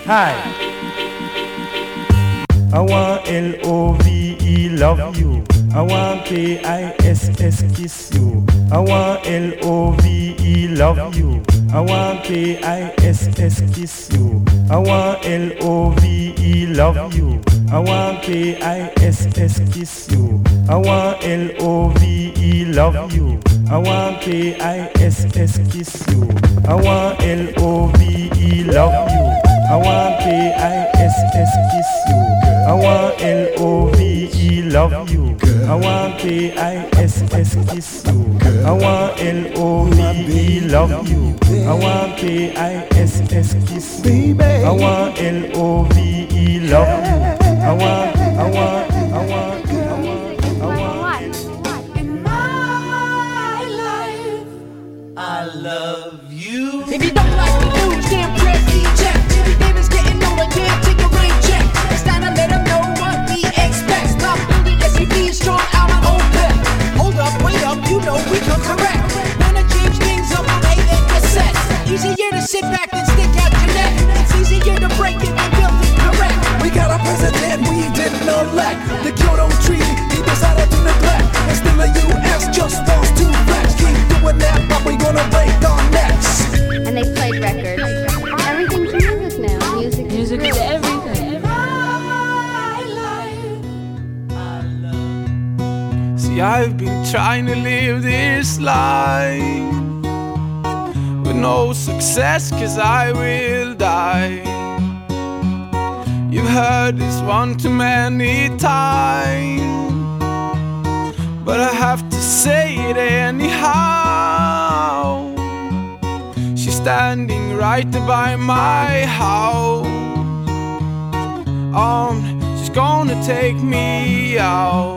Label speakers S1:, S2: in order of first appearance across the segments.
S1: Hi. I want L-O-V-E, love you. I want K-I-S-S, kiss you. I want L-O-V-E, love you. I want K-I-S-S, kiss you. I want L-O-V-E, love you. I want K-I-S-S, kiss you. I want L-O-V-E, love you. I want K-I-S-S, kiss you. I want L-O-V-E, love you. I want K-I-S-S, kiss you. I want L-O-V-E, love you. I want K-I-S-S, kiss you. I want L-O-V-E, love you. I want K-I-S-S, kiss you. I want L-O-V-E, love you. I want.
S2: In my life,
S3: I love you.
S4: If you don't like the news, then press eject. Baby David's getting older, can't take a rain check. It's time to let him know what he expects. Stop building SUVs, strong out on old pet. Hold up, wait up, you know we come correct. Wanna change things up, hey, then cassette. Easier to sit back than stick out your neck. It's easier to break it than build it correct.
S5: We got a president we didn't elect. The Kyoto Treaty, he decided to neglect. And still the U.S. just wants to flex. Keep doing that, but we gonna break our necks.
S6: And they played records. Everything's music now. Music is everything.
S7: See, I've been trying to live this life with no success, 'cause I will die. You've heard this one too many times, but I have to say it anyhow. She's standing right there by my house. She's gonna take me out.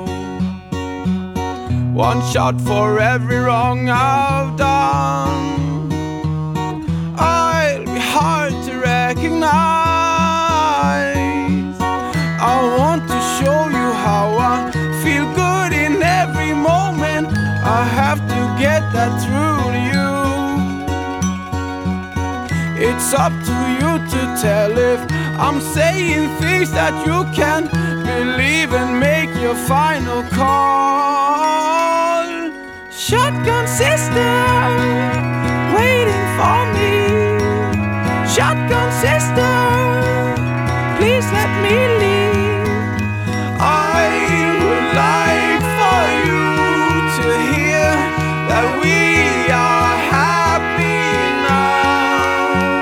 S7: One shot for every wrong I've done. I'll be hard to recognize. I want to show you how I feel good in every moment. I have to get that through to you. It's up to you to tell if I'm saying things that you can believe and make your final call. Shotgun sister, waiting for me. Shotgun sister, please let me leave. I would like for you to hear that we are happy now.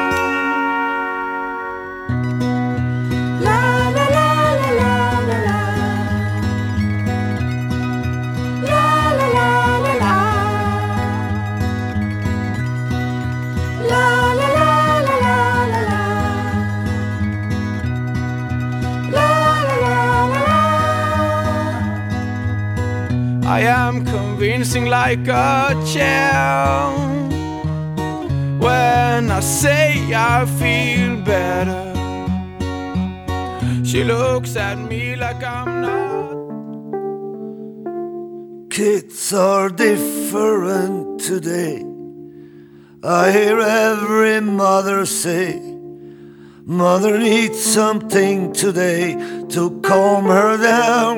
S2: la la la la la la la. La la la la la. La la la la la la la. La la la la la.
S7: I am convincing like a champ when I say I feel better. She looks at me like I'm not.
S5: Kids are different today. I hear every mother say, mother needs something today to calm her down.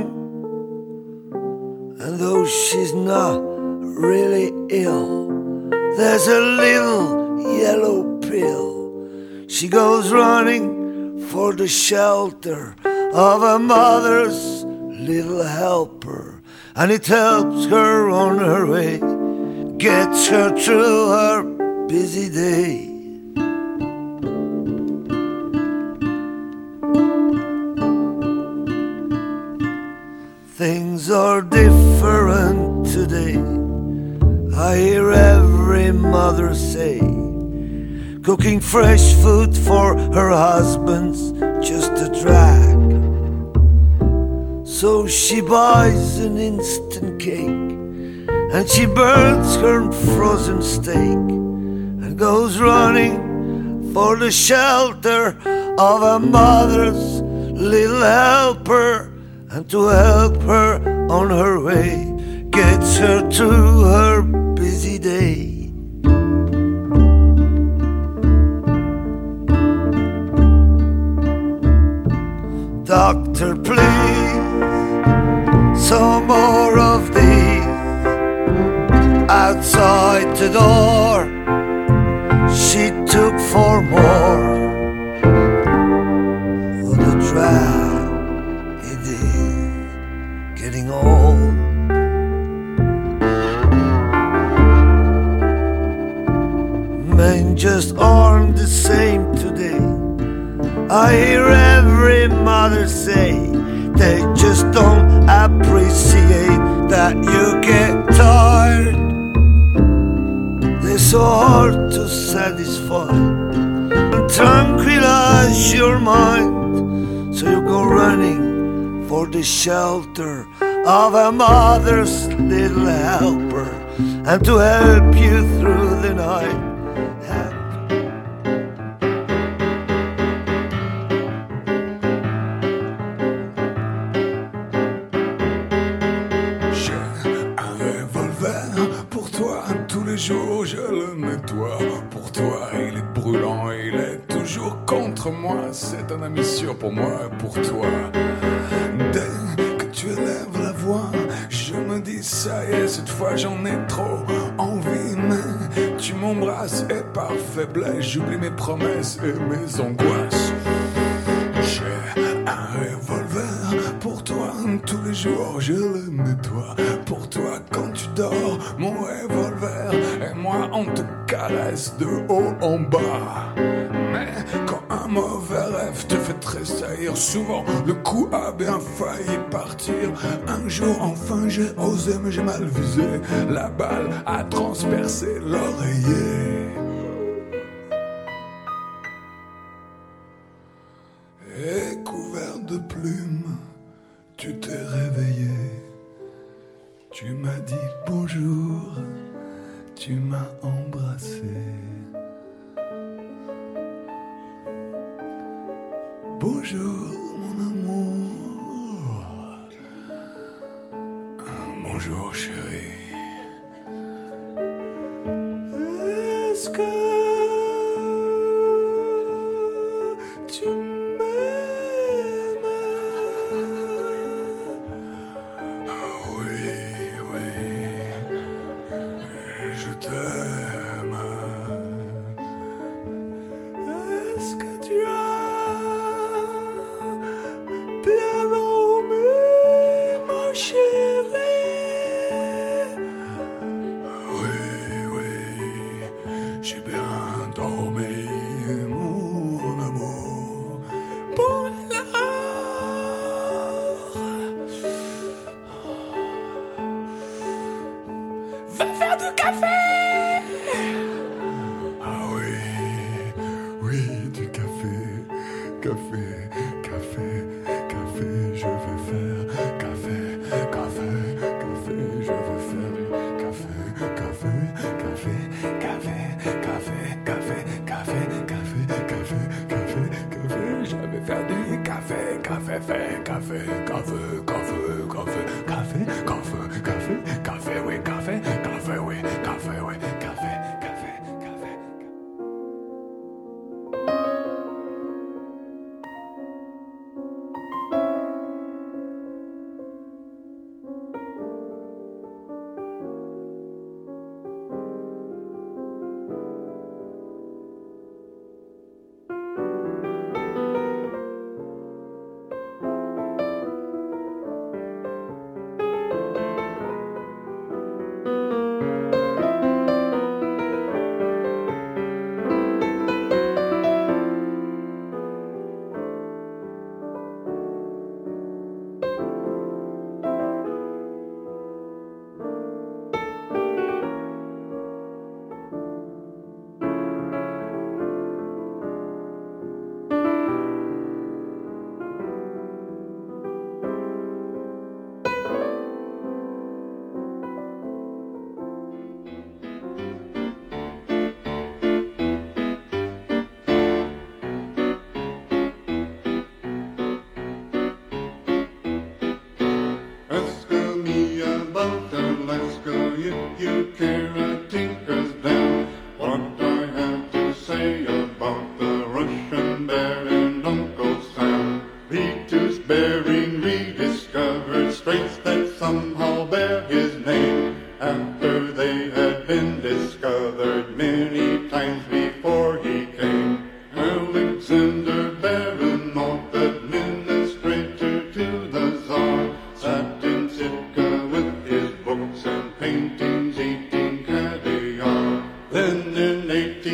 S5: And though she's not really ill, there's a little yellow pill. She goes running for the shelter of a mother's little helper, and it helps her on her way, gets her through her busy day. Things are different today. I hear every mother say, cooking fresh food for her husband's just a drag. So she buys an instant cake, and she burns her frozen steak, and goes running for the shelter of a mother's little helper. And to help her on her way, gets her through her busy day. door. She took 4 more. What a drag it is, getting old. Men just aren't the same today. I hear every mother say they just don't appreciate that you get tired. They're so hard to satisfy and tranquilize your mind, so you go running for the shelter of a mother's little helper, and to help you through the night.
S8: Je le nettoie pour toi, il est brûlant, il est toujours contre moi. C'est un ami sûr pour moi et pour toi. Dès que tu élèves la voix, je me dis ça y est, cette fois j'en ai trop envie. Mais tu m'embrasses et par faiblesse, j'oublie mes promesses et mes angoisses. J'ai un revolver pour toi, tous les jours je le nettoie. Pour toi quand tu dors, mon revolver et moi on te caresse de haut en bas. Mais quand un mauvais rêve te fait tressaillir, souvent le coup a bien failli partir. Un jour enfin j'ai osé mais j'ai mal visé, la balle a transpercé l'oreiller. Et couvert de plumes, tu t'es réveillé. Tu m'as dit bonjour, tu m'as embrassé. Bonjour mon amour. Bonjour chérie. Est-ce que tu
S9: Seward many times before he came. Alexander Baranov, administrator to the Tsar, sat in Sitka with his books and paintings, eating caviar. Then in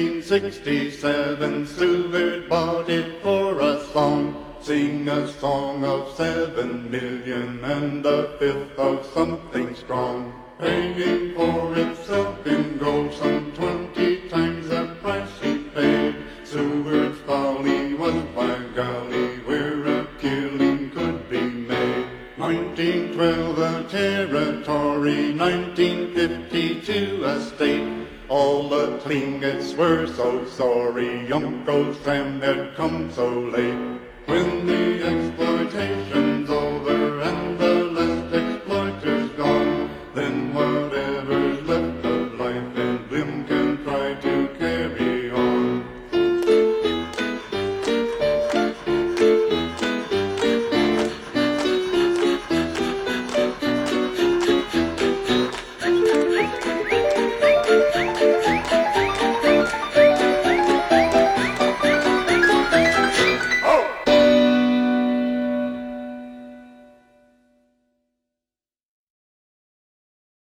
S9: 1867, Seward bought it for a song. Sing a song of 7 million and a fifth of something strong. Paying for itself in gold some 20 times the price he paid. Seward's folly was, by golly, where a killing could be made. 1912 a territory, 1952 a state. All the Tlingits were so sorry Uncle Sam had come so late. When the exploitation